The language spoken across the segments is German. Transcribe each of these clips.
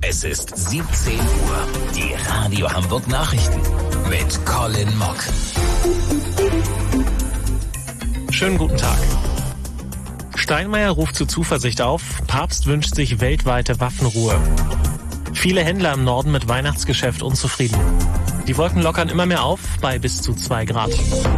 Es ist 17 Uhr. Die Radio Hamburg Nachrichten mit Colin Mock. Schönen guten Tag. Steinmeier ruft zu Zuversicht auf. Papst wünscht sich weltweite Waffenruhe. Viele Händler im Norden mit Weihnachtsgeschäft unzufrieden. Die Wolken lockern immer mehr auf bei bis zu 2 Grad.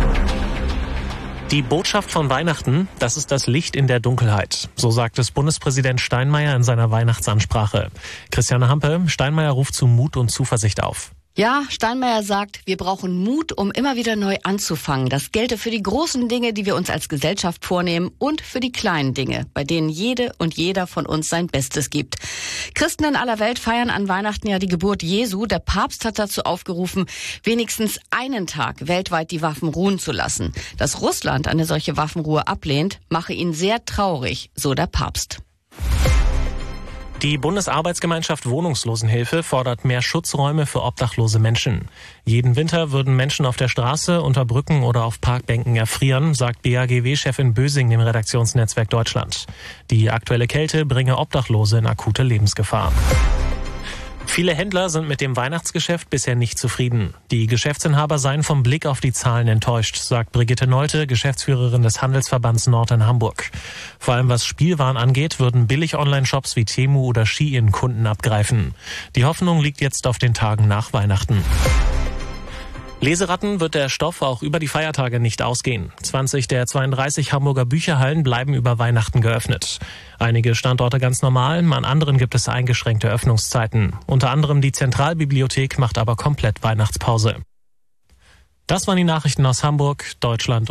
Die Botschaft von Weihnachten, das ist das Licht in der Dunkelheit. So sagt es Bundespräsident Steinmeier in seiner Weihnachtsansprache. Christiane Hampe, Steinmeier ruft zu Mut und Zuversicht auf. Ja, Steinmeier sagt, wir brauchen Mut, um immer wieder neu anzufangen. Das gelte für die großen Dinge, die wir uns als Gesellschaft vornehmen, und für die kleinen Dinge, bei denen jede und jeder von uns sein Bestes gibt. Christen in aller Welt feiern an Weihnachten ja die Geburt Jesu. Der Papst hat dazu aufgerufen, wenigstens einen Tag weltweit die Waffen ruhen zu lassen. Dass Russland eine solche Waffenruhe ablehnt, mache ihn sehr traurig, so der Papst. Die Bundesarbeitsgemeinschaft Wohnungslosenhilfe fordert mehr Schutzräume für obdachlose Menschen. Jeden Winter würden Menschen auf der Straße, unter Brücken oder auf Parkbänken erfrieren, sagt BAGW-Chefin Bösing dem Redaktionsnetzwerk Deutschland. Die aktuelle Kälte bringe Obdachlose in akute Lebensgefahr. Viele Händler sind mit dem Weihnachtsgeschäft bisher nicht zufrieden. Die Geschäftsinhaber seien vom Blick auf die Zahlen enttäuscht, sagt Brigitte Nolte, Geschäftsführerin des Handelsverbands Nord in Hamburg. Vor allem was Spielwaren angeht, würden Billig-Online-Shops wie Temu oder Shein Kunden abgreifen. Die Hoffnung liegt jetzt auf den Tagen nach Weihnachten. Leseratten wird der Stoff auch über die Feiertage nicht ausgehen. 20 der 32 Hamburger Bücherhallen bleiben über Weihnachten geöffnet. Einige Standorte ganz normal, an anderen gibt es eingeschränkte Öffnungszeiten. Unter anderem die Zentralbibliothek macht aber komplett Weihnachtspause. Das waren die Nachrichten aus Hamburg, Deutschland